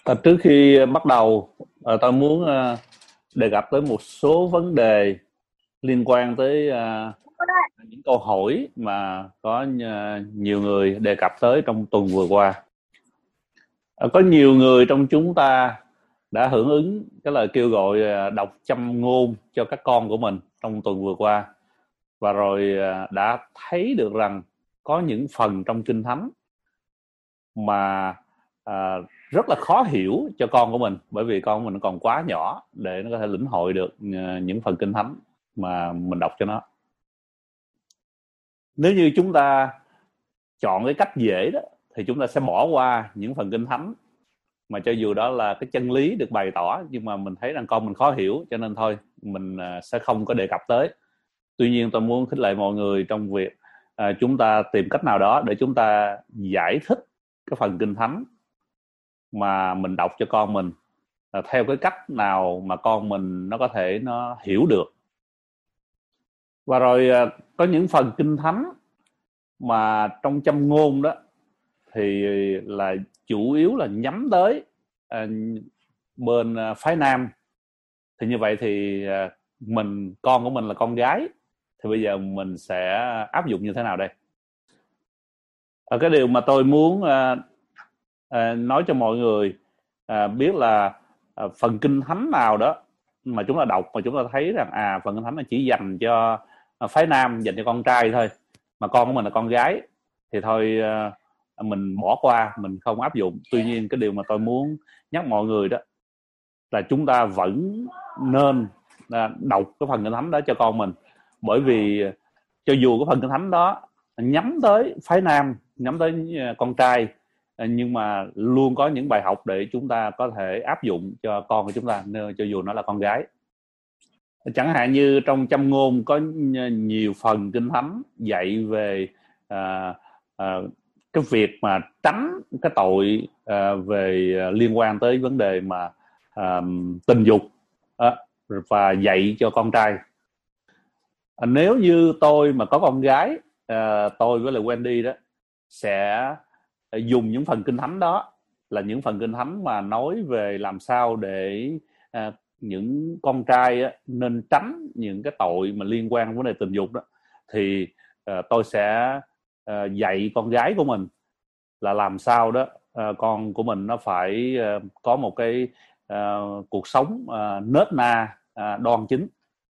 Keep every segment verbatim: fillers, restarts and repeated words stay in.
À, trước khi bắt đầu, à, tôi muốn à, đề cập tới một số vấn đề liên quan tới à, những câu hỏi mà có à, nhiều người đề cập tới trong tuần vừa qua. À, có nhiều người trong chúng ta đã hưởng ứng cái lời kêu gọi à, đọc châm ngôn cho các con của mình trong tuần vừa qua, và rồi à, đã thấy được rằng có những phần trong Kinh Thánh mà à, rất là khó hiểu cho con của mình, bởi vì con của mình nó còn quá nhỏ để nó có thể lĩnh hội được à, những phần Kinh Thánh mà mình đọc cho nó. Nếu như chúng ta chọn cái cách dễ đó thì chúng ta sẽ bỏ qua những phần Kinh Thánh mà cho dù đó là cái chân lý được bày tỏ, nhưng mà mình thấy rằng con mình khó hiểu, cho nên thôi mình à, sẽ không có đề cập tới. Tuy nhiên tôi muốn khích lệ mọi người trong việc à, chúng ta tìm cách nào đó để chúng ta giải thích cái phần Kinh Thánh mà mình đọc cho con mình à, theo cái cách nào mà con mình nó có thể nó hiểu được. Và rồi à, có những phần Kinh Thánh mà trong châm ngôn đó thì là chủ yếu là nhắm tới à, bên à, phái nam. Thì như vậy thì à, mình con của mình là con gái, thì bây giờ mình sẽ áp dụng như thế nào đây? À, cái điều mà tôi muốn à, à, nói cho mọi người à, biết là à, phần Kinh Thánh nào đó mà chúng ta đọc mà chúng ta thấy rằng à phần Kinh Thánh là chỉ dành cho à, phái nam, dành cho con trai thôi, mà con của mình là con gái, thì thôi à, mình bỏ qua, mình không áp dụng. Tuy nhiên cái điều mà tôi muốn nhắc mọi người đó là chúng ta vẫn nên à, đọc cái phần Kinh Thánh đó cho con mình, bởi vì cho dù cái phần Kinh Thánh đó nhắm tới phái nam, nhắm tới con trai, nhưng mà luôn có những bài học để chúng ta có thể áp dụng cho con của chúng ta, cho dù nó là con gái. Chẳng hạn như trong châm ngôn có nhiều phần Kinh Thánh dạy về à, à, cái việc mà tránh cái tội à, về liên quan tới vấn đề mà à, tình dục à, và dạy cho con trai. À, nếu như tôi mà có con gái, à, tôi với lại Wendy đó sẽ dùng những phần Kinh Thánh đó là những phần Kinh Thánh mà nói về làm sao để à, những con trai á, nên tránh những cái tội mà liên quan đến vấn đề tình dục đó, thì à, tôi sẽ à, dạy con gái của mình là làm sao đó à, con của mình nó phải à, có một cái à, cuộc sống à, nết na, à, đoan chính.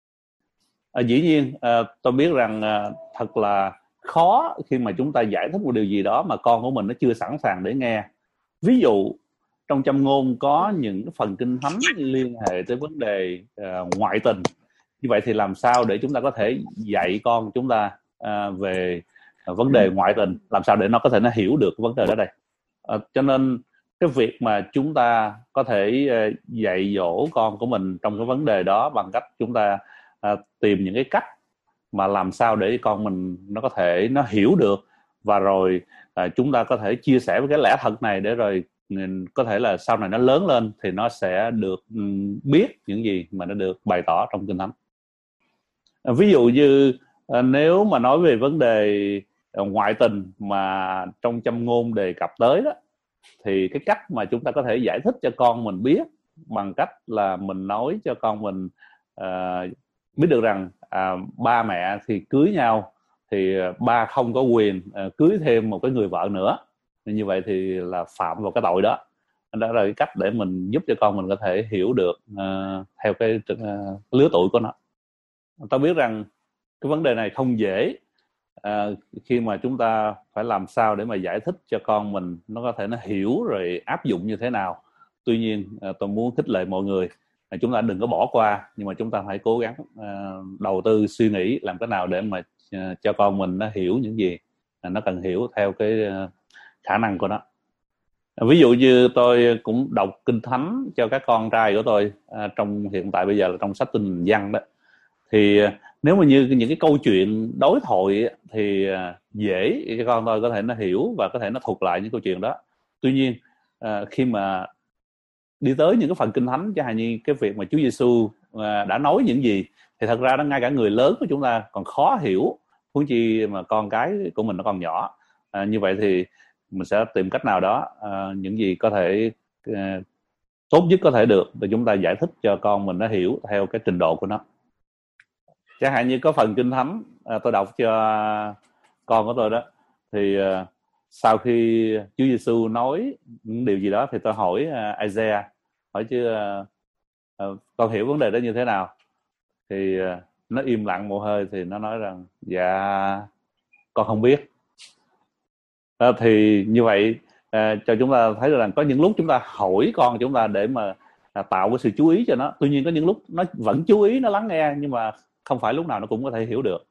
À, dĩ nhiên à, tôi biết rằng à, thật là khó khi mà chúng ta giải thích một điều gì đó mà con của mình nó chưa sẵn sàng để nghe. Ví dụ trong châm ngôn có những cái phần Kinh Thánh liên hệ tới vấn đề uh, ngoại tình. Như vậy thì làm sao để chúng ta có thể dạy con chúng ta uh, về uh, vấn đề ngoại tình, làm sao để nó có thể nó hiểu được cái vấn đề đó đây. Uh, cho nên cái việc mà chúng ta có thể uh, dạy dỗ con của mình trong cái vấn đề đó bằng cách chúng ta uh, tìm những cái cách mà làm sao để con mình nó có thể nó hiểu được, và rồi à, chúng ta có thể chia sẻ với cái lẽ thật này để rồi có thể là sau này nó lớn lên thì nó sẽ được um, biết những gì mà nó được bày tỏ trong Kinh Thánh. À, ví dụ như à, nếu mà nói về vấn đề à, ngoại tình mà trong châm ngôn đề cập tới đó, thì cái cách mà chúng ta có thể giải thích cho con mình biết bằng cách là mình nói cho con mình à, biết được rằng à, ba mẹ thì cưới nhau thì ba không có quyền à, cưới thêm một cái người vợ nữa, như vậy thì là phạm vào cái tội đó. Đó là cái cách để mình giúp cho con mình có thể hiểu được à, theo cái à, lứa tuổi của nó. Tôi biết rằng cái vấn đề này không dễ à, khi mà chúng ta phải làm sao để mà giải thích cho con mình nó có thể nó hiểu rồi áp dụng như thế nào. Tuy nhiên à, tôi muốn khích lệ mọi người à, chúng ta đừng có bỏ qua, nhưng mà chúng ta phải cố gắng à, đầu tư suy nghĩ làm cái nào để mà à, cho con mình nó hiểu những gì à, nó cần hiểu theo cái à, khả năng của nó. À, ví dụ như tôi cũng đọc Kinh Thánh cho các con trai của tôi à, trong hiện tại bây giờ là trong sách Tin Văn đó, thì nếu mà như những cái câu chuyện đối thoại thì dễ cho con tôi có thể nó hiểu và có thể nó thuật lại những câu chuyện đó. Tuy nhiên khi mà đi tới những cái phần Kinh Thánh, chẳng hạn như cái việc mà Chúa Giêsu đã nói những gì, thì thật ra nó ngay cả người lớn của chúng ta còn khó hiểu, huống chi mà con cái của mình nó còn nhỏ. À, như vậy thì mình sẽ tìm cách nào đó à, những gì có thể à, tốt nhất có thể được thì chúng ta giải thích cho con mình nó hiểu theo cái trình độ của nó. Chẳng hạn như có phần Kinh Thánh à, tôi đọc cho con của tôi đó, thì à, sau khi Chúa Giêsu nói những điều gì đó thì tôi hỏi à, Isaiah, hỏi chứ à, à, con hiểu vấn đề đó như thế nào, thì à, nó im lặng một hơi thì nó nói rằng dạ con không biết. À, thì như vậy à, cho chúng ta thấy rằng có những lúc chúng ta hỏi con chúng ta để mà à, tạo cái sự chú ý cho nó. Tuy nhiên có những lúc nó vẫn chú ý, nó lắng nghe, nhưng mà không phải lúc nào nó cũng có thể hiểu được.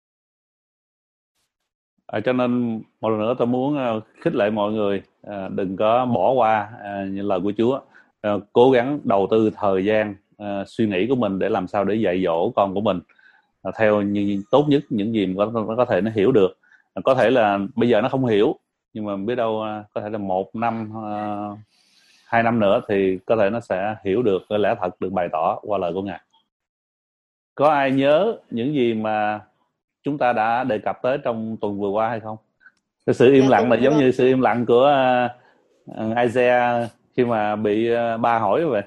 À, cho nên một lần nữa tôi muốn uh, khích lệ mọi người uh, đừng có bỏ qua uh, những lời của Chúa, uh, cố gắng đầu tư thời gian uh, suy nghĩ của mình để làm sao để dạy dỗ con của mình uh, theo như tốt nhất những gì mà nó có thể nó hiểu được. Uh, có thể là bây giờ nó không hiểu, nhưng mà biết đâu uh, có thể là một năm uh, hai năm nữa thì có thể nó sẽ hiểu được cái lẽ thật được bày tỏ qua lời của Ngài. Có ai nhớ những gì mà chúng ta đã đề cập tới trong tuần vừa qua hay không? Cái sự im dạ, lặng là giống như sự im lặng của uh, Isaiah khi mà bị uh, ba hỏi vậy.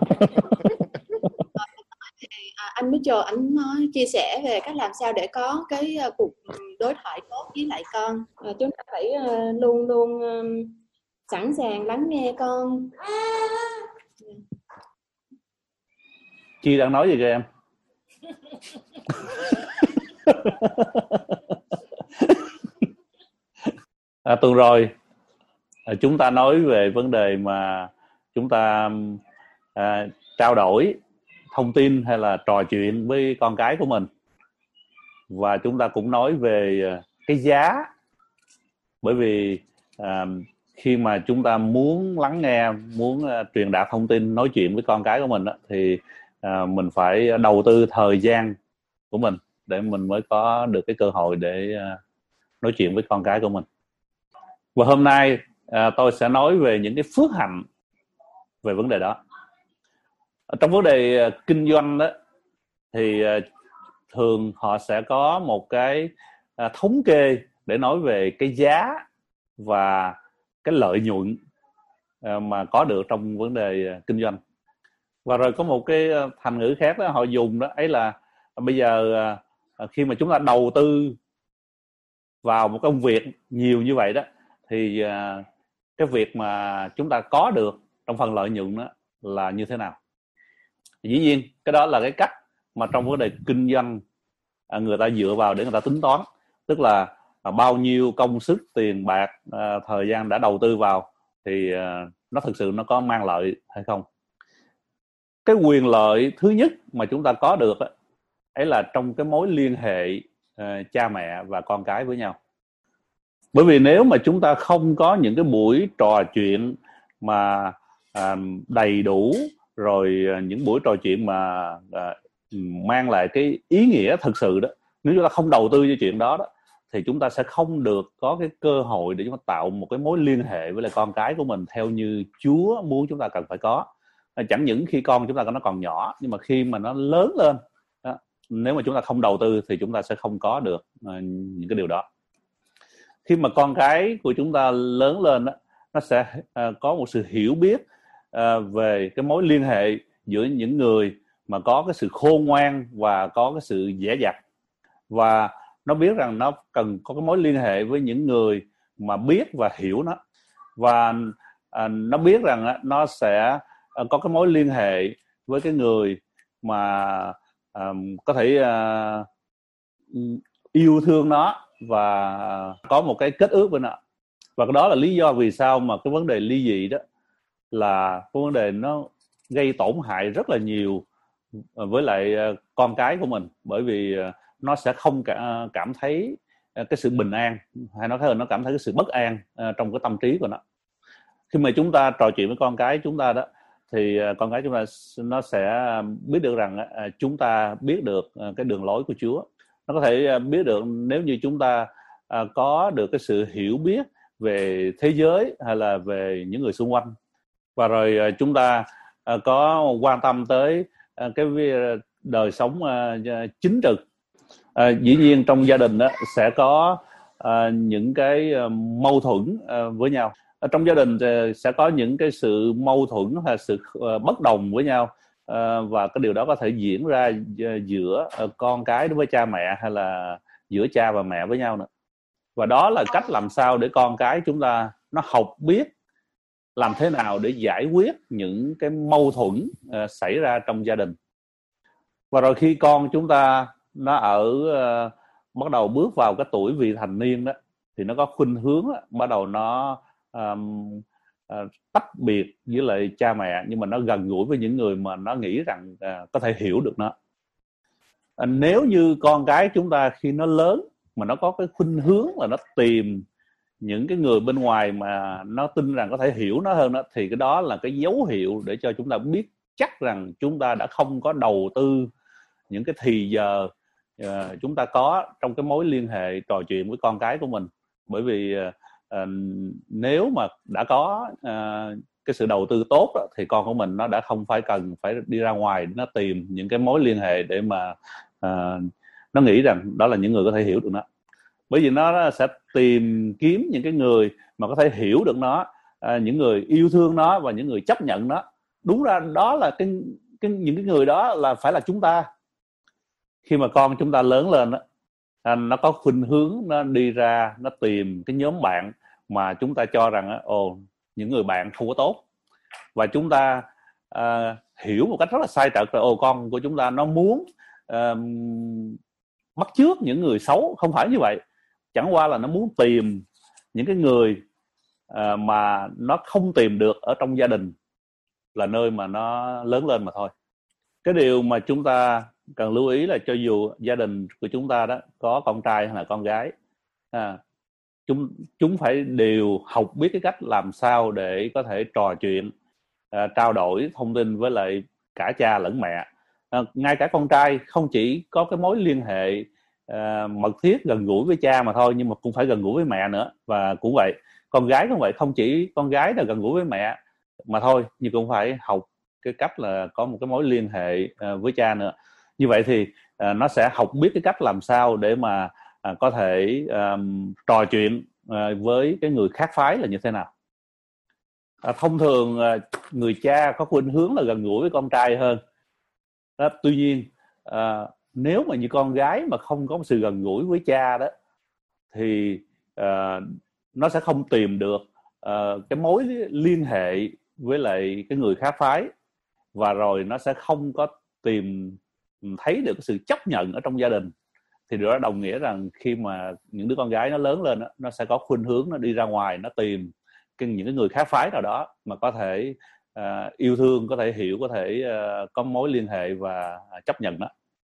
À, anh mới chờ anh nói chia sẻ về cách làm sao để có cái uh, cuộc đối thoại tốt với lại con. À, chúng ta phải uh, luôn luôn uh, sẵn sàng lắng nghe con. Chi đang nói gì kìa em? À, tuần rồi à, chúng ta nói về vấn đề mà chúng ta à, trao đổi thông tin hay là trò chuyện với con cái của mình, và chúng ta cũng nói về cái giá. Bởi vì à, khi mà chúng ta muốn lắng nghe, muốn à, truyền đạt thông tin, nói chuyện với con cái của mình đó, thì à, mình phải đầu tư thời gian của mình để mình mới có được cái cơ hội để à, nói chuyện với con cái của mình. Và hôm nay à, tôi sẽ nói về những cái phước hạnh về vấn đề đó. Trong vấn đề uh, kinh doanh đó thì uh, thường họ sẽ có một cái uh, thống kê để nói về cái giá và cái lợi nhuận uh, mà có được trong vấn đề uh, kinh doanh. Và rồi có một cái uh, thành ngữ khác đó họ dùng đó ấy là uh, bây giờ uh, khi mà chúng ta đầu tư vào một công việc nhiều như vậy đó, thì uh, cái việc mà chúng ta có được trong phần lợi nhuận đó là như thế nào. Dĩ nhiên cái đó là cái cách mà trong vấn đề kinh doanh người ta dựa vào để người ta tính toán, tức là bao nhiêu công sức, tiền bạc, thời gian đã đầu tư vào thì nó thực sự nó có mang lợi hay không. Cái quyền lợi thứ nhất mà chúng ta có được ấy là trong cái mối liên hệ cha mẹ và con cái với nhau. Bởi vì nếu mà chúng ta không có những cái buổi trò chuyện mà đầy đủ, rồi những buổi trò chuyện mà à, mang lại cái ý nghĩa thực sự đó, nếu chúng ta không đầu tư cho chuyện đó đó thì chúng ta sẽ không được có cái cơ hội để chúng ta tạo một cái mối liên hệ với lại con cái của mình theo như Chúa muốn chúng ta cần phải có. Chẳng những khi con chúng ta nó còn nhỏ, nhưng mà khi mà nó lớn lên đó, nếu mà chúng ta không đầu tư thì chúng ta sẽ không có được à, những cái điều đó. Khi mà con cái của chúng ta lớn lên đó, nó sẽ à, có một sự hiểu biết À, về cái mối liên hệ giữa những người mà có cái sự khôn ngoan và có cái sự dè dặt, và nó biết rằng nó cần có cái mối liên hệ với những người mà biết và hiểu nó, và à, nó biết rằng á, nó sẽ à, có cái mối liên hệ với cái người mà à, có thể à, yêu thương nó và có một cái kết ước với nó. Và cái đó là lý do vì sao mà cái vấn đề ly dị đó là cái vấn đề nó gây tổn hại rất là nhiều với lại con cái của mình, bởi vì nó sẽ không cảm thấy cái sự bình an, hay nói hơn nó cảm thấy cái sự bất an trong cái tâm trí của nó. Khi mà chúng ta trò chuyện với con cái chúng ta đó, thì con cái chúng ta nó sẽ biết được rằng chúng ta biết được cái đường lối của Chúa. Nó có thể biết được nếu như chúng ta có được cái sự hiểu biết về thế giới hay là về những người xung quanh, và rồi chúng ta có quan tâm tới cái đời sống chính trực. À, dĩ nhiên trong gia đình đó sẽ có à, những cái mâu thuẫn à, với nhau. ở trong gia đình sẽ có những cái sự mâu thuẫn hay sự bất đồng với nhau, và cái điều đó có thể diễn ra giữa con cái đối với cha mẹ hay là giữa cha và mẹ với nhau nữa. Và đó là cách làm sao để con cái chúng ta nó học biết làm thế nào để giải quyết những cái mâu thuẫn uh, xảy ra trong gia đình. Và rồi khi con chúng ta nó ở uh, bắt đầu bước vào cái tuổi vị thành niên đó, thì nó có khuynh hướng đó, bắt đầu nó um, uh, tách biệt với lại cha mẹ, nhưng mà nó gần gũi với những người mà nó nghĩ rằng uh, có thể hiểu được nó. Uh, nếu như con cái chúng ta khi nó lớn mà nó có cái khuynh hướng là nó tìm những cái người bên ngoài mà nó tin rằng có thể hiểu nó hơn đó, thì cái đó là cái dấu hiệu để cho chúng ta biết chắc rằng chúng ta đã không có đầu tư những cái thì giờ uh, chúng ta có trong cái mối liên hệ trò chuyện với con cái của mình. Bởi vì uh, nếu mà đã có uh, cái sự đầu tư tốt đó, thì con của mình nó đã không phải cần phải đi ra ngoài nó tìm những cái mối liên hệ để mà uh, nó nghĩ rằng đó là những người có thể hiểu được nó. Bởi vì nó sẽ tìm kiếm những cái người mà có thể hiểu được nó, à, những người yêu thương nó và những người chấp nhận nó. Đúng ra đó là cái, cái những cái người đó là phải là chúng ta. Khi mà con chúng ta lớn lên đó, à, nó có khuynh hướng nó đi ra nó tìm cái nhóm bạn mà chúng ta cho rằng ồ những người bạn không có tốt, và chúng ta à, hiểu một cách rất là sai trật là ồ con của chúng ta nó muốn à, bắt chước những người xấu. Không phải như vậy, chẳng qua là nó muốn tìm những cái người à, mà nó không tìm được ở trong gia đình, là nơi mà nó lớn lên mà thôi. Cái điều mà chúng ta cần lưu ý là cho dù gia đình của chúng ta đó có con trai hay là con gái, à, chúng chúng phải đều học biết cái cách làm sao để có thể trò chuyện, à, trao đổi thông tin với lại cả cha lẫn mẹ. À, ngay cả con trai không chỉ có cái mối liên hệ à, mật thiết gần gũi với cha mà thôi, nhưng mà cũng phải gần gũi với mẹ nữa. Và cũng vậy, con gái cũng vậy, không chỉ con gái là gần gũi với mẹ mà thôi, nhưng cũng phải học cái cách là có một cái mối liên hệ à, với cha nữa. Như vậy thì à, nó sẽ học biết cái cách làm sao để mà à, có thể à, trò chuyện à, với cái người khác phái là như thế nào. À, thông thường à, người cha có khuynh hướng là gần gũi với con trai hơn. Đó, tuy nhiên à, nếu mà như con gái mà không có sự gần gũi với cha đó, thì à, nó sẽ không tìm được à, cái mối liên hệ với lại cái người khác phái, và rồi nó sẽ không có tìm thấy được cái sự chấp nhận ở trong gia đình. Thì điều đó đồng nghĩa rằng khi mà những đứa con gái nó lớn lên đó, nó sẽ có khuynh hướng nó đi ra ngoài, nó tìm cái, những cái người khác phái nào đó mà có thể uh, yêu thương, có thể hiểu, có thể uh, có mối liên hệ và uh, chấp nhận đó.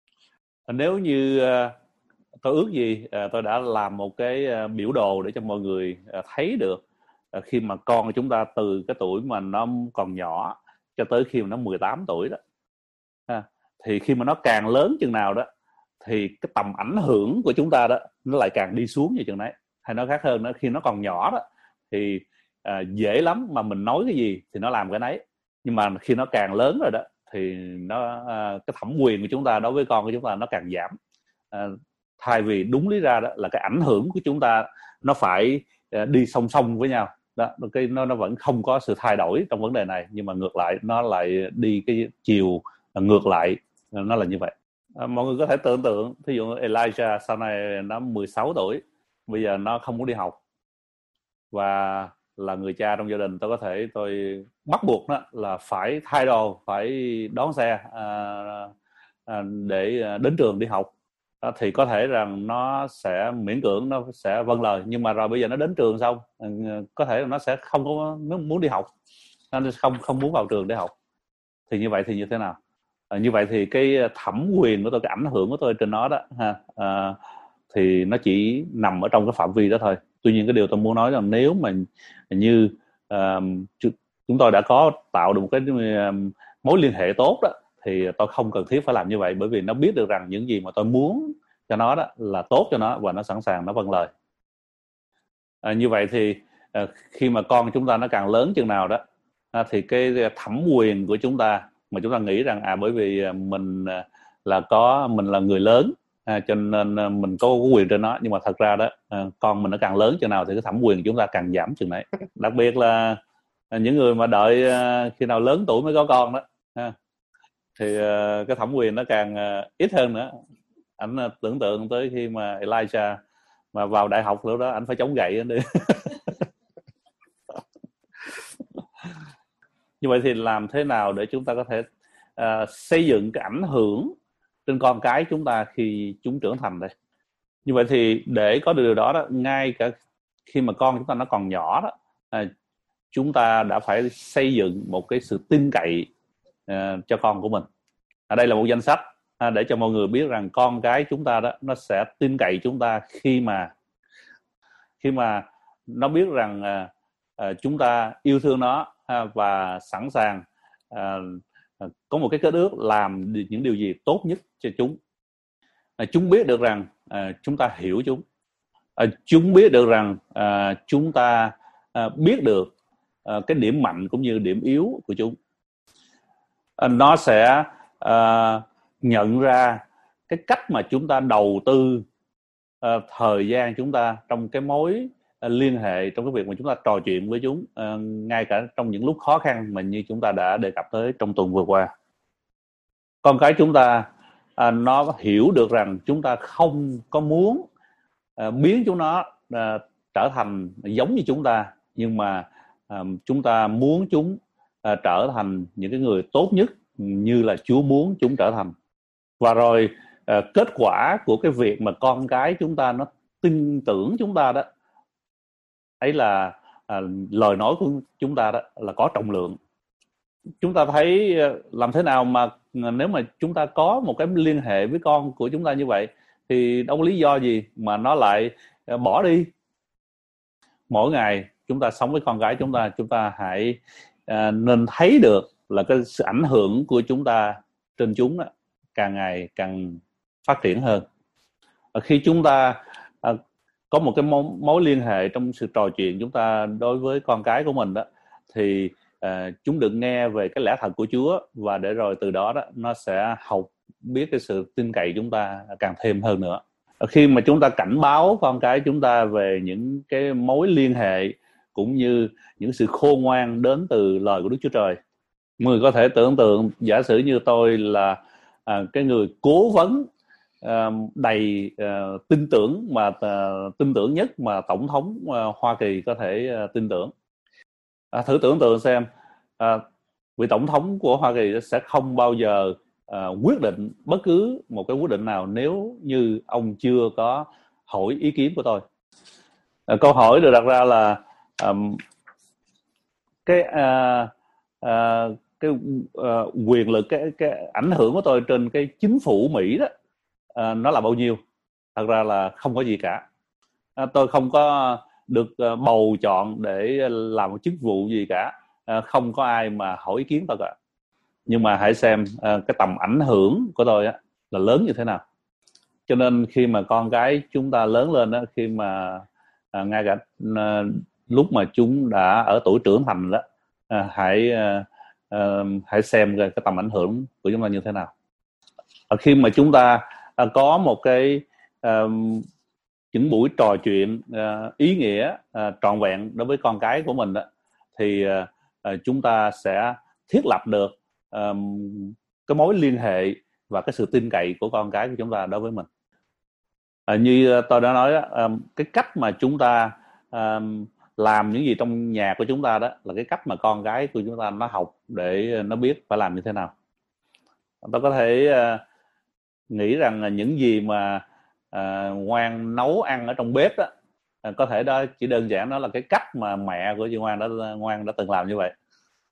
Nếu như uh, tôi ước gì uh, tôi đã làm một cái uh, biểu đồ để cho mọi người uh, thấy được uh, khi mà con của chúng ta từ cái tuổi mà nó còn nhỏ cho tới khi mà nó mười tám tuổi đó, ha, thì khi mà nó càng lớn chừng nào đó thì cái tầm ảnh hưởng của chúng ta đó nó lại càng đi xuống như chừng đấy. Hay nói khác hơn đó, khi nó còn nhỏ đó thì à, dễ lắm mà mình nói cái gì thì nó làm cái nấy, nhưng mà khi nó càng lớn rồi đó thì nó à, cái thẩm quyền của chúng ta đối với con của chúng ta nó càng giảm. À, thay vì đúng lý ra đó là cái ảnh hưởng của chúng ta nó phải à, đi song song với nhau đó, cái nó nó vẫn không có sự thay đổi trong vấn đề này, nhưng mà ngược lại nó lại đi cái chiều ngược lại, nó là như vậy. À, mọi người có thể tưởng tượng, thí dụ Elijah sau này nó mười sáu tuổi, bây giờ nó không muốn đi học, và là người cha trong gia đình, tôi có thể tôi bắt buộc nó là phải thay đồ, phải đón xe à, à, để đến trường đi học. Đó, thì có thể rằng nó sẽ miễn cưỡng, nó sẽ vâng lời, nhưng mà rồi bây giờ nó đến trường xong có thể là nó sẽ không có muốn đi học, nó không không muốn vào trường để học. Thì như vậy thì như thế nào? À, như vậy thì cái thẩm quyền của tôi, cái ảnh hưởng của tôi trên nó đó ha, à, thì nó chỉ nằm ở trong cái phạm vi đó thôi. Tuy nhiên cái điều tôi muốn nói là nếu mà như uh, chúng tôi đã có tạo được một cái uh, mối liên hệ tốt đó, thì tôi không cần thiết phải làm như vậy, bởi vì nó biết được rằng những gì mà tôi muốn cho nó đó là tốt cho nó, và nó sẵn sàng, nó vâng lời. À, như vậy thì uh, khi mà con chúng ta nó càng lớn chừng nào đó, uh, thì cái thẩm quyền của chúng ta mà chúng ta nghĩ rằng à bởi vì mình là có mình là người lớn, à, cho nên à, mình có, có quyền trên nó. Nhưng mà thật ra đó à, con mình nó càng lớn chừng nào thì cái thẩm quyền chúng ta càng giảm chừng đấy. Đặc biệt là à, những người mà đợi à, khi nào lớn tuổi mới có con đó ha, thì à, cái thẩm quyền nó càng à, ít hơn nữa. Anh à, tưởng tượng tới khi mà Elijah mà vào đại học lúc đó anh phải chống gậy đi. Như vậy thì làm thế nào để chúng ta có thể uh, xây dựng cái ảnh hưởng trên con cái chúng ta khi chúng trưởng thành đây? Như vậy thì để có được điều đó, đó ngay cả khi mà con chúng ta nó còn nhỏ đó, uh, chúng ta đã phải xây dựng một cái sự tin cậy uh, cho con của mình. Ở đây là một danh sách uh, để cho mọi người biết rằng con cái chúng ta đó nó sẽ tin cậy chúng ta khi mà khi mà nó biết rằng uh, uh, chúng ta yêu thương nó uh, và sẵn sàng uh, có một cái kết ước làm những điều gì tốt nhất cho chúng. Uh, chúng biết được rằng uh, chúng ta hiểu chúng. Uh, chúng biết được rằng uh, chúng ta uh, biết được uh, cái điểm mạnh cũng như điểm yếu của chúng. Uh, nó sẽ uh, nhận ra cái cách mà chúng ta đầu tư uh, thời gian chúng ta trong cái mối uh, liên hệ, trong cái việc mà chúng ta trò chuyện với chúng, uh, ngay cả trong những lúc khó khăn mà như chúng ta đã đề cập tới trong tuần vừa qua. Con cái chúng ta uh, nó hiểu được rằng chúng ta không có muốn uh, biến chúng nó uh, trở thành giống như chúng ta, nhưng mà uh, chúng ta muốn chúng uh, trở thành những cái người tốt nhất như là Chúa muốn chúng trở thành. Và rồi uh, kết quả của cái việc mà con cái chúng ta nó tin tưởng chúng ta đó, ấy là uh, lời nói của chúng ta đó là có trọng lượng. Chúng ta thấy uh, làm thế nào mà uh, nếu mà chúng ta có một cái liên hệ với con của chúng ta như vậy thì đâu có lý do gì mà nó lại uh, bỏ đi. Mỗi ngày chúng ta sống với con cái chúng ta, chúng ta hãy uh, nên thấy được là cái sự ảnh hưởng của chúng ta trên chúng đó, càng ngày càng phát triển hơn. Khi chúng ta uh, có một cái mối, mối liên hệ trong sự trò chuyện chúng ta đối với con cái của mình đó, thì uh, chúng được nghe về cái lẽ thật của Chúa, và để rồi từ đó đó nó sẽ học biết cái sự tin cậy chúng ta càng thêm hơn nữa. Khi mà chúng ta cảnh báo con cái chúng ta về những cái mối liên hệ cũng như những sự khôn ngoan đến từ lời của Đức Chúa Trời, người có thể tưởng tượng giả sử như tôi là à, cái người cố vấn à, đầy à, tin tưởng mà à, tin tưởng nhất mà tổng thống à, Hoa Kỳ có thể à, tin tưởng. À, thử tưởng tượng xem, à, vị tổng thống của Hoa Kỳ sẽ không bao giờ à, quyết định bất cứ một cái quyết định nào nếu như ông chưa có hỏi ý kiến của tôi. À, câu hỏi được đặt ra là à, cái à, à, cái uh, quyền lực, cái, cái ảnh hưởng của tôi trên cái chính phủ Mỹ đó uh, nó là bao nhiêu? Thật ra là không có gì cả. Uh, tôi không có được uh, bầu chọn để làm một chức vụ gì cả. Uh, không có ai mà hỏi ý kiến tôi cả. Nhưng mà hãy xem uh, cái tầm ảnh hưởng của tôi á, là lớn như thế nào. Cho nên khi mà con cái chúng ta lớn lên đó, khi mà uh, ngay cả uh, lúc mà chúng đã ở tuổi trưởng thành đó, uh, hãy uh, Uh, hãy xem cái, cái tầm ảnh hưởng của chúng ta như thế nào. Ở khi mà chúng ta uh, có một cái uh, những buổi trò chuyện uh, ý nghĩa uh, trọn vẹn đối với con cái của mình đó, thì uh, uh, chúng ta sẽ thiết lập được uh, cái mối liên hệ và cái sự tin cậy của con cái của chúng ta đối với mình. Uh, như tôi đã nói đó, uh, cái cách mà chúng ta uh, làm những gì trong nhà của chúng ta đó là cái cách mà con cái của chúng ta nó học để nó biết phải làm như thế nào. Tôi có thể uh, nghĩ rằng là những gì mà uh, Ngoan nấu ăn ở trong bếp đó, uh, có thể đó chỉ đơn giản đó là cái cách mà mẹ của chị Ngoan đã Ngoan đã từng làm như vậy.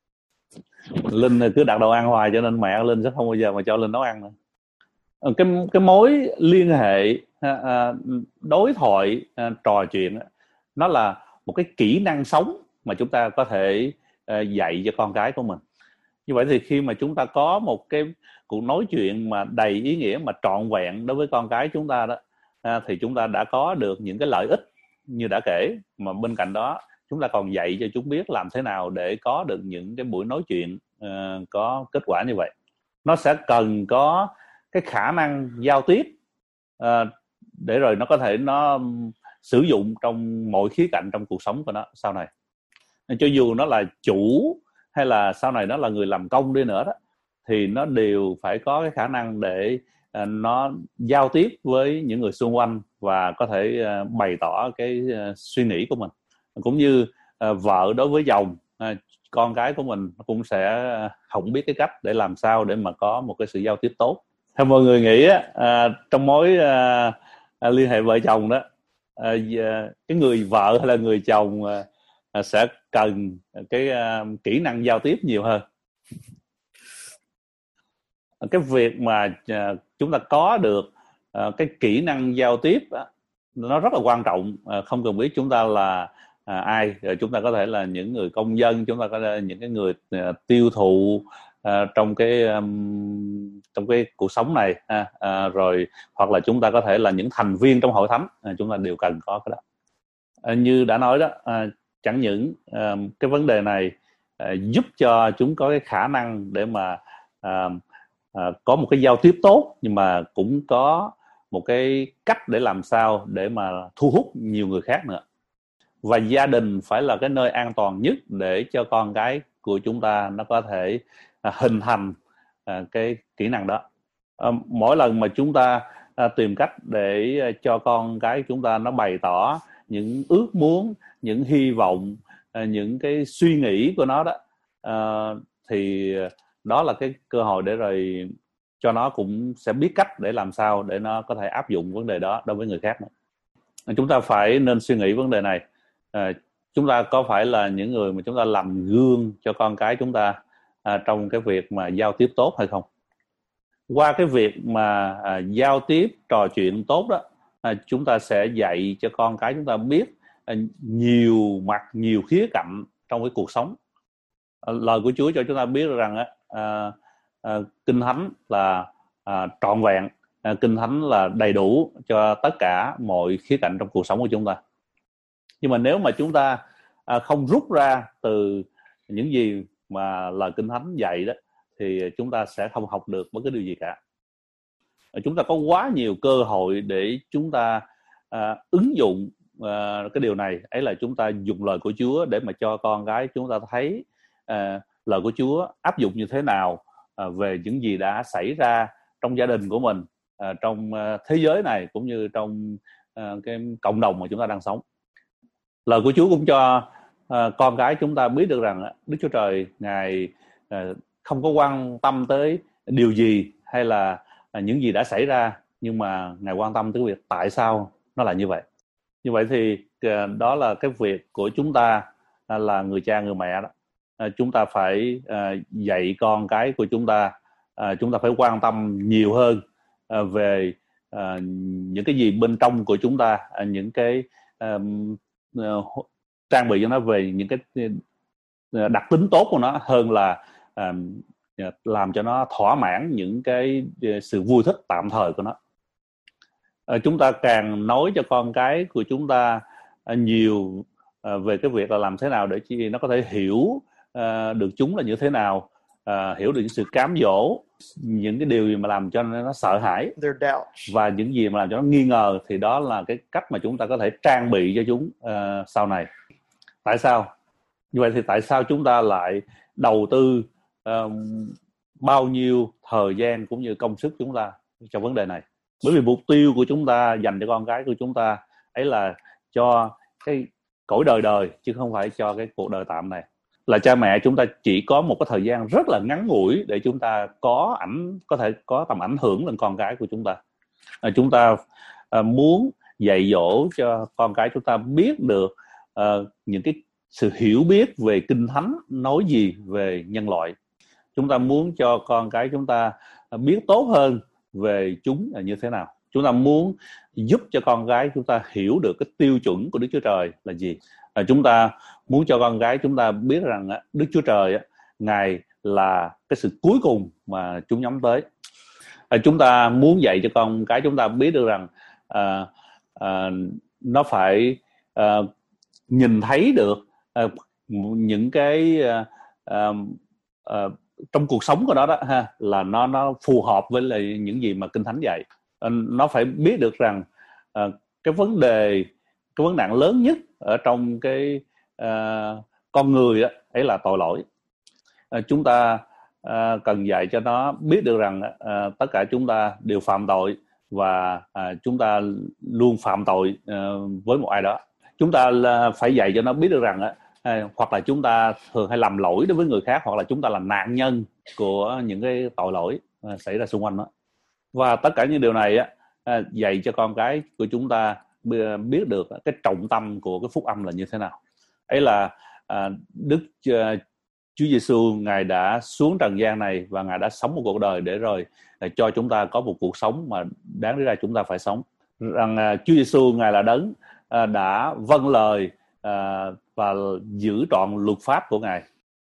Linh cứ đặt đồ ăn hoài cho nên mẹ Linh sẽ không bao giờ mà cho Linh nấu ăn nữa. Uh, cái cái mối liên hệ uh, đối thoại uh, trò chuyện, nó là một cái kỹ năng sống mà chúng ta có thể uh, dạy cho con cái của mình. Như vậy thì khi mà chúng ta có một cái cuộc nói chuyện mà đầy ý nghĩa, mà trọn vẹn đối với con cái chúng ta đó, uh, thì chúng ta đã có được những cái lợi ích như đã kể, mà bên cạnh đó chúng ta còn dạy cho chúng biết làm thế nào để có được những cái buổi nói chuyện uh, có kết quả như vậy. Nó sẽ cần có cái khả năng giao tiếp uh, để rồi nó có thể nó sử dụng trong mọi khía cạnh trong cuộc sống của nó sau này. Cho dù nó là chủ hay là sau này nó là người làm công đi nữa đó, thì nó đều phải có cái khả năng để uh, nó giao tiếp với những người xung quanh và có thể uh, bày tỏ cái uh, suy nghĩ của mình. Cũng như uh, vợ đối với chồng, uh, con cái của mình cũng sẽ không biết cái cách để làm sao để mà có một cái sự giao tiếp tốt. Theo mọi người nghĩ á, uh, trong mối uh, uh, liên hệ vợ chồng đó, uh, uh, cái người vợ hay là người chồng uh, uh, sẽ cần cái uh, kỹ năng giao tiếp nhiều hơn. Cái việc mà uh, chúng ta có được uh, cái kỹ năng giao tiếp uh, nó rất là quan trọng. Uh, không cần biết chúng ta là uh, ai, rồi chúng ta có thể là những người công dân, chúng ta có thể là những cái người uh, tiêu thụ uh, trong cái um, trong cái cuộc sống này, uh, uh, rồi hoặc là chúng ta có thể là những thành viên trong hội thánh, uh, chúng ta đều cần có cái đó. Uh, như đã nói đó, uh, chẳng những uh, cái vấn đề này uh, giúp cho chúng có cái khả năng để mà uh, uh, có một cái giao tiếp tốt, nhưng mà cũng có một cái cách để làm sao để mà thu hút nhiều người khác nữa. Và gia đình phải là cái nơi an toàn nhất để cho con cái của chúng ta nó có thể uh, hình thành uh, cái kỹ năng đó. Uh, mỗi lần mà chúng ta uh, tìm cách để uh, cho con cái chúng ta nó bày tỏ những ước muốn, những hy vọng, uh, những cái suy nghĩ của nó đó, uh, thì đó là cái cơ hội để rồi cho nó cũng sẽ biết cách để làm sao để nó có thể áp dụng vấn đề đó đối với người khác nữa. Chúng ta phải nên suy nghĩ vấn đề này. À, chúng ta có phải là những người mà chúng ta làm gương cho con cái chúng ta à, trong cái việc mà giao tiếp tốt hay không? Qua cái việc mà à, giao tiếp, trò chuyện tốt đó, à, chúng ta sẽ dạy cho con cái chúng ta biết à, nhiều mặt, nhiều khía cạnh trong cái cuộc sống. À, lời của Chúa cho chúng ta biết rằng á, à, à, Kinh Thánh là à, trọn vẹn, à, Kinh Thánh là đầy đủ cho tất cả mọi khía cạnh trong cuộc sống của chúng ta. Nhưng mà nếu mà chúng ta à, không rút ra từ những gì mà lời Kinh Thánh dạy đó, thì chúng ta sẽ không học được bất cứ điều gì cả. Chúng ta có quá nhiều cơ hội để chúng ta à, ứng dụng à, cái điều này. Ấy là chúng ta dùng lời của Chúa để mà cho con cái chúng ta thấy à, lời của Chúa áp dụng như thế nào à, về những gì đã xảy ra trong gia đình của mình, à, trong à, thế giới này, cũng như trong à, cái cộng đồng mà chúng ta đang sống. Lời của Chúa cũng cho à, con cái chúng ta biết được rằng Đức Chúa Trời Ngài à, không có quan tâm tới điều gì hay là à, những gì đã xảy ra, nhưng mà Ngài quan tâm tới việc tại sao nó là như vậy. Như vậy thì à, đó là cái việc của chúng ta à, là người cha người mẹ đó. À, chúng ta phải à, dạy con cái của chúng ta, à, chúng ta phải quan tâm nhiều hơn à, về à, những cái gì bên trong của chúng ta, à, những cái à, uh, trang bị cho nó về những cái uh, đặc tính tốt của nó, hơn là uh, làm cho nó thỏa mãn những cái uh, sự vui thích tạm thời của nó. Uh, chúng ta càng nói cho con cái của chúng ta uh, nhiều uh, về cái việc là làm thế nào để chi nó có thể hiểu uh, được chúng là như thế nào, uh, hiểu được những sự cám dỗ, những cái điều gì mà làm cho nó sợ hãi và những gì mà làm cho nó nghi ngờ, thì đó là cái cách mà chúng ta có thể trang bị cho chúng uh, sau này. Tại sao? Như vậy thì tại sao chúng ta lại đầu tư uh, bao nhiêu thời gian cũng như công sức chúng ta cho vấn đề này? Bởi vì mục tiêu của chúng ta dành cho con cái của chúng ta ấy là cho cái cõi đời đời, chứ không phải cho cái cuộc đời tạm này. Là cha mẹ, chúng ta chỉ có một cái thời gian rất là ngắn ngủi để chúng ta có ảnh có thể có tầm ảnh hưởng lên con cái của chúng ta. À, chúng ta à, muốn dạy dỗ cho con cái chúng ta biết được à, những cái sự hiểu biết về Kinh Thánh nói gì về nhân loại. Chúng ta muốn cho con cái chúng ta biết tốt hơn về chúng là như thế nào. Chúng ta muốn giúp cho con gái chúng ta hiểu được cái tiêu chuẩn của Đức Chúa Trời là gì. À, chúng ta muốn cho con gái chúng ta biết rằng Đức Chúa Trời, Ngài là cái sự cuối cùng mà chúng nhắm tới. À, chúng ta muốn dạy cho con cái chúng ta biết được rằng à, à, nó phải à, nhìn thấy được à, những cái à, à, à, trong cuộc sống của nó đó ha, là nó nó phù hợp với lại những gì mà Kinh Thánh dạy. nó phải biết được rằng uh, cái vấn đề cái vấn nạn lớn nhất ở trong cái uh, con người đó, ấy là tội lỗi. Uh, chúng ta uh, cần dạy cho nó biết được rằng uh, tất cả chúng ta đều phạm tội và uh, chúng ta luôn phạm tội uh, với một ai đó. Chúng ta uh, phải dạy cho nó biết được rằng uh, hoặc là chúng ta thường hay làm lỗi đối với người khác, hoặc là chúng ta là nạn nhân của những cái tội lỗi uh, xảy ra xung quanh đó. Và tất cả những điều này á, uh, dạy cho con cái của chúng ta biết được cái trọng tâm của cái phúc âm là như thế nào. Ấy là uh, Đức uh, Chúa Giêsu Ngài đã xuống trần gian này và Ngài đã sống một cuộc đời để rồi để cho chúng ta có một cuộc sống mà đáng lý ra chúng ta phải sống. Rằng uh, Chúa Giêsu Ngài là đấng uh, đã vâng lời uh, và giữ trọn luật pháp của Ngài.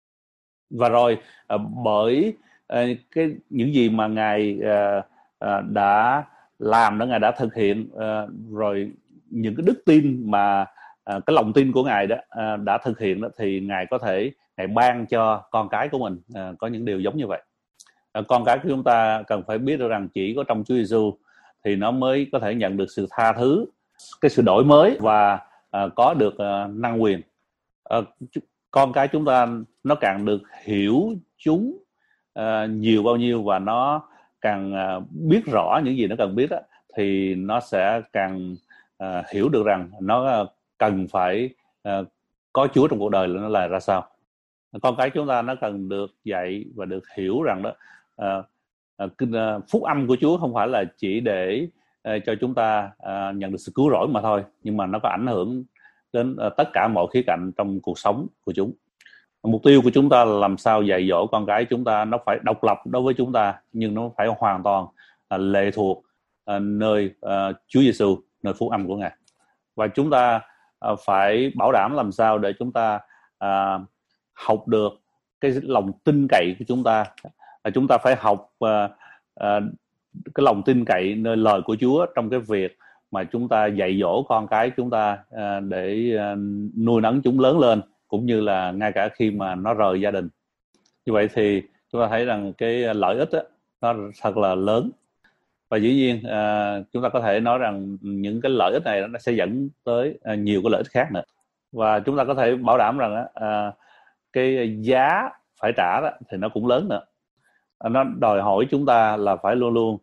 Và rồi uh, bởi uh, cái những gì mà Ngài uh, uh, đã làm đó, Ngài đã thực hiện, uh, rồi những cái đức tin mà uh, cái lòng tin của Ngài đó uh, đã thực hiện đó, thì Ngài có thể Ngài ban cho con cái của mình uh, có những điều giống như vậy. Uh, con cái của chúng ta cần phải biết được rằng chỉ có trong Chúa Giêsu thì nó mới có thể nhận được sự tha thứ, cái sự đổi mới và uh, có được uh, năng quyền. Uh, con cái chúng ta nó càng được hiểu chúng uh, nhiều bao nhiêu và nó càng uh, biết rõ những gì nó cần biết đó, thì nó sẽ càng uh, hiểu được rằng nó uh, cần phải uh, có Chúa trong cuộc đời là nó là ra sao. Con cái chúng ta nó cần được dạy và được hiểu rằng đó uh, uh, phúc âm của Chúa không phải là chỉ để uh, cho chúng ta uh, nhận được sự cứu rỗi mà thôi, nhưng mà nó có ảnh hưởng đến uh, tất cả mọi khía cạnh trong cuộc sống của chúng. Mục tiêu của chúng ta là làm sao dạy dỗ con cái chúng ta nó phải độc lập đối với chúng ta, nhưng nó phải hoàn toàn uh, lệ thuộc uh, nơi uh, Chúa Giêsu, nơi phúc âm của Ngài. Và chúng ta uh, phải bảo đảm làm sao để chúng ta uh, học được cái lòng tin cậy của chúng ta. Uh, chúng ta phải học uh, uh, cái lòng tin cậy nơi lời của Chúa trong cái việc mà chúng ta dạy dỗ con cái chúng ta uh, để uh, nuôi nấng chúng lớn lên, cũng như là ngay cả khi mà nó rời gia đình. Như vậy thì chúng ta thấy rằng cái lợi ích đó, nó thật là lớn. Và dĩ nhiên uh, chúng ta có thể nói rằng những cái lợi ích này nó sẽ dẫn tới uh, nhiều cái lợi ích khác nữa. Và chúng ta có thể bảo đảm rằng uh, cái giá phải trả đó, thì nó cũng lớn nữa. Uh, nó đòi hỏi chúng ta là phải luôn luôn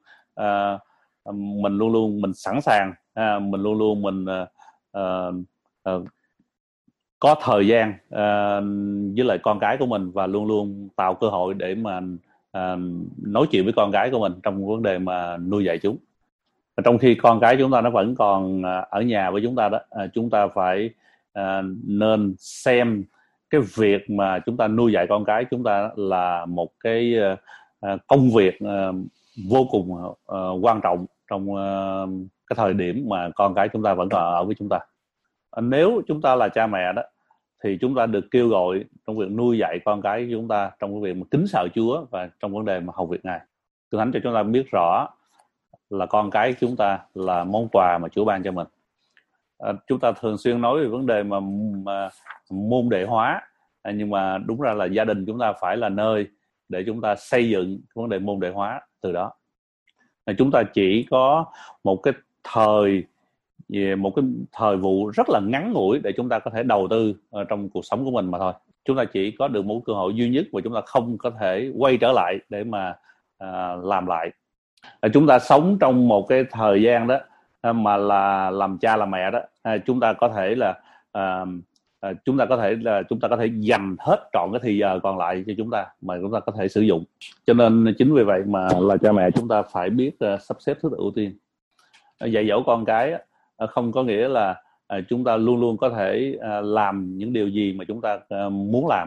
uh, mình luôn luôn mình sẵn sàng, uh, mình luôn luôn mình uh, uh, uh, có thời gian uh, với lại con cái của mình, và luôn luôn tạo cơ hội để mà uh, nói chuyện với con cái của mình trong vấn đề mà nuôi dạy chúng. Trong khi con cái chúng ta nó vẫn còn uh, ở nhà với chúng ta đó, uh, chúng ta phải uh, nên xem cái việc mà chúng ta nuôi dạy con cái chúng ta là một cái uh, công việc uh, vô cùng uh, quan trọng trong uh, cái thời điểm mà con cái chúng ta vẫn còn ở với chúng ta. Nếu chúng ta là cha mẹ đó, thì chúng ta được kêu gọi trong việc nuôi dạy con cái của chúng ta trong cái việc mà kính sợ Chúa và trong vấn đề mà hầu việc Ngài. Kinh Thánh cho chúng ta biết rõ là con cái chúng ta là món quà mà Chúa ban cho mình. À, chúng ta thường xuyên nói về vấn đề mà, mà môn đệ hóa, à, nhưng mà đúng ra là gia đình chúng ta phải là nơi để chúng ta xây dựng vấn đề môn đệ hóa từ đó. À, chúng ta chỉ có một cái thời về một cái thời vụ rất là ngắn ngủi để chúng ta có thể đầu tư ở trong cuộc sống của mình mà thôi. Chúng ta chỉ có được một cơ hội duy nhất và chúng ta không có thể quay trở lại để mà à, làm lại. À, chúng ta sống trong một cái thời gian đó à, mà là làm cha làm mẹ đó, à, chúng ta có thể là à, à, chúng ta có thể là chúng ta có thể dành hết trọn cái thời giờ còn lại cho chúng ta mà chúng ta có thể sử dụng. Cho nên chính vì vậy mà là cha mẹ chúng ta phải biết uh, sắp xếp thứ tự ưu tiên. À, dạy dỗ con cái không có nghĩa là uh, chúng ta luôn luôn có thể uh, làm những điều gì mà chúng ta uh, muốn làm.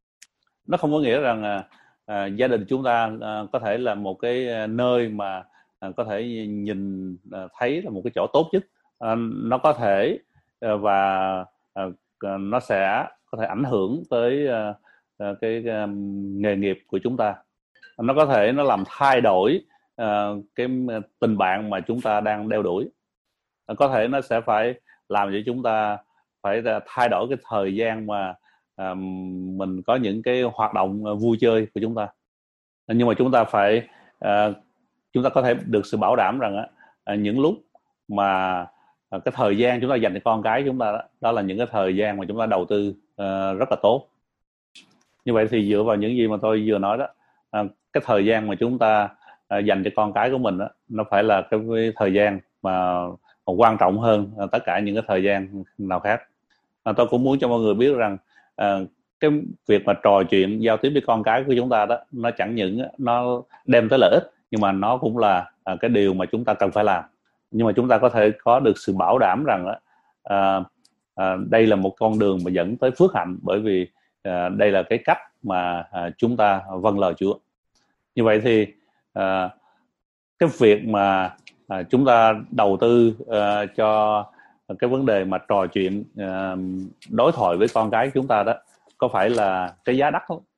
Nó không có nghĩa rằng uh, uh, gia đình chúng ta uh, có thể là một cái nơi mà uh, có thể nhìn uh, thấy là một cái chỗ tốt nhất. Uh, nó có thể uh, và uh, nó sẽ có thể ảnh hưởng tới uh, uh, cái um, nghề nghiệp của chúng ta. Nó có thể nó làm thay đổi uh, cái tình bạn mà chúng ta đang đeo đuổi. Có thể nó sẽ phải làm cho chúng ta phải thay đổi cái thời gian mà uh, mình có những cái hoạt động vui chơi của chúng ta. Nhưng mà chúng ta phải uh, chúng ta có thể được sự bảo đảm rằng uh, những lúc mà uh, cái thời gian chúng ta dành cho con cái chúng ta đó, đó là những cái thời gian mà chúng ta đầu tư uh, rất là tốt. Như vậy thì dựa vào những gì mà tôi vừa nói đó, uh, cái thời gian mà chúng ta uh, dành cho con cái của mình đó, nó phải là cái thời gian mà còn quan trọng hơn uh, tất cả những cái thời gian nào khác. Uh, tôi cũng muốn cho mọi người biết rằng uh, cái việc mà trò chuyện giao tiếp với con cái của chúng ta đó, nó chẳng những nó đem tới lợi ích, nhưng mà nó cũng là uh, cái điều mà chúng ta cần phải làm. Nhưng mà chúng ta có thể có được sự bảo đảm rằng đó, uh, uh, đây là một con đường mà dẫn tới phước hạnh, bởi vì uh, đây là cái cách mà uh, chúng ta vâng lời Chúa. Như vậy thì uh, cái việc mà uh, chúng ta đầu tư uh, cho cái vấn đề mà trò chuyện uh, đối thoại với con cái chúng ta đó, có phải là cái giá đắt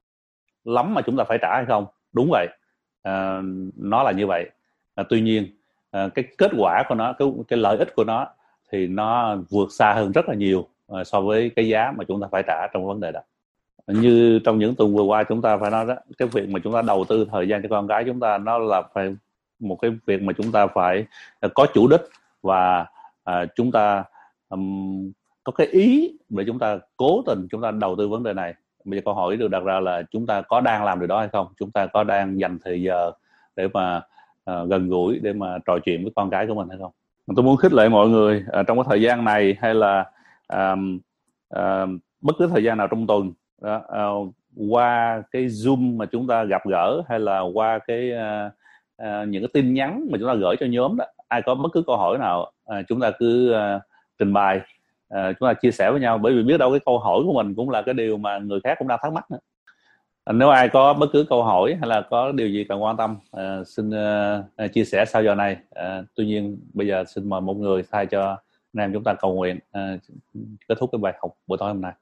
lắm mà chúng ta phải trả hay không? Đúng vậy, uh, nó là như vậy. Uh, tuy nhiên uh, cái kết quả của nó, cái, cái lợi ích của nó thì nó vượt xa hơn rất là nhiều uh, so với cái giá mà chúng ta phải trả trong vấn đề đó. Như trong những tuần vừa qua chúng ta phải nói đó, cái việc mà chúng ta đầu tư thời gian cho con cái chúng ta, nó là phải một cái việc mà chúng ta phải uh, có chủ đích, và uh, chúng ta um, có cái ý để chúng ta cố tình chúng ta đầu tư vấn đề này. Bây giờ câu hỏi được đặt ra là chúng ta có đang làm điều đó hay không? Chúng ta có đang dành thời giờ để mà uh, gần gũi, để mà trò chuyện với con cái của mình hay không? Tôi muốn khích lệ mọi người uh, trong cái thời gian này, hay là uh, uh, bất cứ thời gian nào trong tuần đó, uh, qua cái Zoom mà chúng ta gặp gỡ, hay là qua cái uh, uh, những cái tin nhắn mà chúng ta gửi cho nhóm đó, ai có bất cứ câu hỏi nào uh, chúng ta cứ uh, trình bày, uh, chúng ta chia sẻ với nhau, bởi vì biết đâu cái câu hỏi của mình cũng là cái điều mà người khác cũng đang thắc mắc nữa. Uh, nếu ai có bất cứ câu hỏi hay là có điều gì cần quan tâm, uh, xin uh, chia sẻ sau giờ này. Uh, tuy nhiên bây giờ xin mời một người thay cho anh em chúng ta cầu nguyện uh, kết thúc cái bài học buổi tối hôm nay.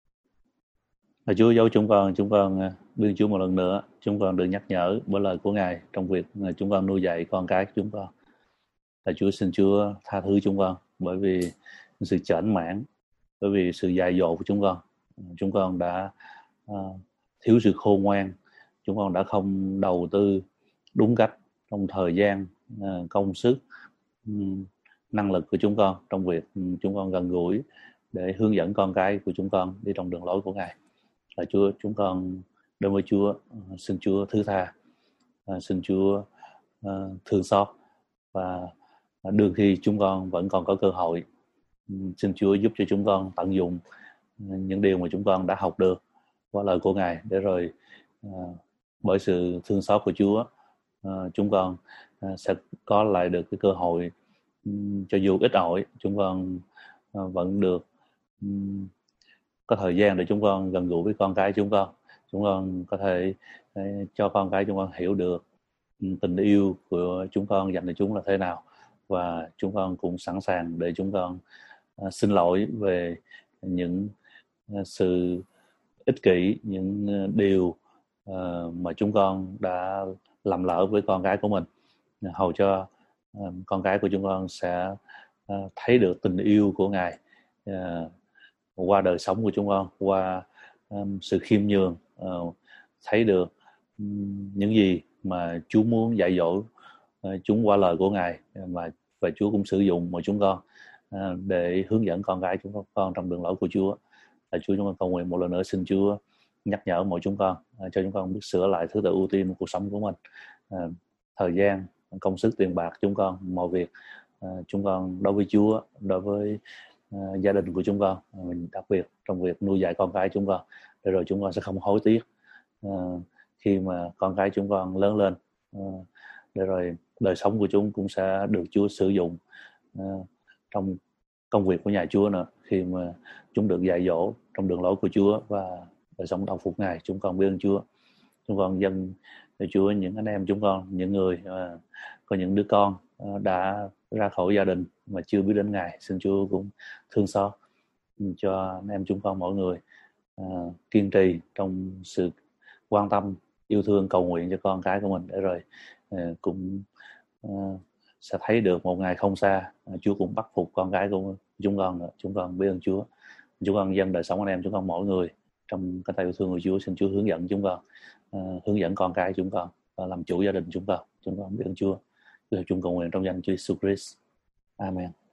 Và Chúa dấu chúng con, chúng con biên Chúa một lần nữa, chúng con được nhắc nhở bởi lời của Ngài trong việc chúng con nuôi dạy con cái của chúng con. Là Chúa xin Chúa tha thứ chúng con bởi vì sự chểnh mảng, bởi vì sự dại dột của chúng con. Chúng con đã uh, thiếu sự khôn ngoan, chúng con đã không đầu tư đúng cách trong thời gian, uh, công sức, um, năng lực của chúng con trong việc um, chúng con gần gũi để hướng dẫn con cái của chúng con đi trong đường lối của Ngài. Là Chúa, chúng con đối với Chúa uh, xin Chúa thứ tha, uh, xin Chúa uh, thương xót, và uh, đôi khi chúng con vẫn còn có cơ hội. Um, xin Chúa giúp cho chúng con tận dụng uh, những điều mà chúng con đã học được qua lời của Ngài, để rồi uh, bởi sự thương xót của Chúa, uh, chúng con uh, sẽ có lại được cái cơ hội, um, cho dù ít ỏi, chúng con uh, vẫn được um, có thời gian để chúng con gần gũi với con cái chúng con. Chúng con có thể uh, cho con cái chúng con hiểu được um, tình yêu của chúng con dành cho chúng là thế nào, và chúng con cũng sẵn sàng để chúng con uh, xin lỗi về những uh, sự ích kỷ, những uh, điều uh, mà chúng con đã làm lỡ với con cái của mình, uh, hầu cho uh, con cái của chúng con sẽ uh, thấy được tình yêu của Ngài uh, qua đời sống của chúng con, qua um, sự khiêm nhường, uh, thấy được um, những gì mà Chúa muốn dạy dỗ uh, chúng qua lời của Ngài, và và Chúa cũng sử dụng mọi chúng con uh, để hướng dẫn con cái chúng con trong đường lối của Chúa. Là Chúa, chúng con cầu nguyện một lần nữa, xin Chúa nhắc nhở mỗi chúng con, uh, cho chúng con biết sửa lại thứ tự ưu tiên của cuộc sống của mình. Uh, thời gian, công sức, tiền bạc chúng con, mọi việc uh, chúng con đối với Chúa, đối với Uh, gia đình của chúng con, uh, mình đặc biệt trong việc nuôi dạy con cái chúng con, để rồi chúng con sẽ không hối tiếc uh, khi mà con cái chúng con lớn lên, uh, để rồi đời sống của chúng cũng sẽ được Chúa sử dụng uh, trong công việc của nhà Chúa nữa, khi mà chúng được dạy dỗ trong đường lối của Chúa và đời sống đạo phục Ngài. Chúng con biết ơn Chúa. Chúng con dâng cho Chúa những anh em chúng con, những người uh, có những đứa con uh, đã ra khỏi gia đình mà chưa biết đến Ngài. Xin Chúa cũng thương xót cho anh em chúng con mỗi người uh, kiên trì trong sự quan tâm, yêu thương, cầu nguyện cho con cái của mình, để rồi uh, cũng uh, sẽ thấy được một ngày không xa uh, Chúa cũng bắt phục con cái của chúng con nữa. Chúng con biết ơn Chúa. Chúng con dâng đời sống anh em chúng con mỗi người trong cái tay yêu thương của Chúa. Xin Chúa hướng dẫn chúng con, uh, hướng dẫn con cái chúng con và làm chủ gia đình chúng con. Chúng con biết ơn Chúa. Tôi chung cầu nguyện trong danh Chúa Jesus Christ. Amen.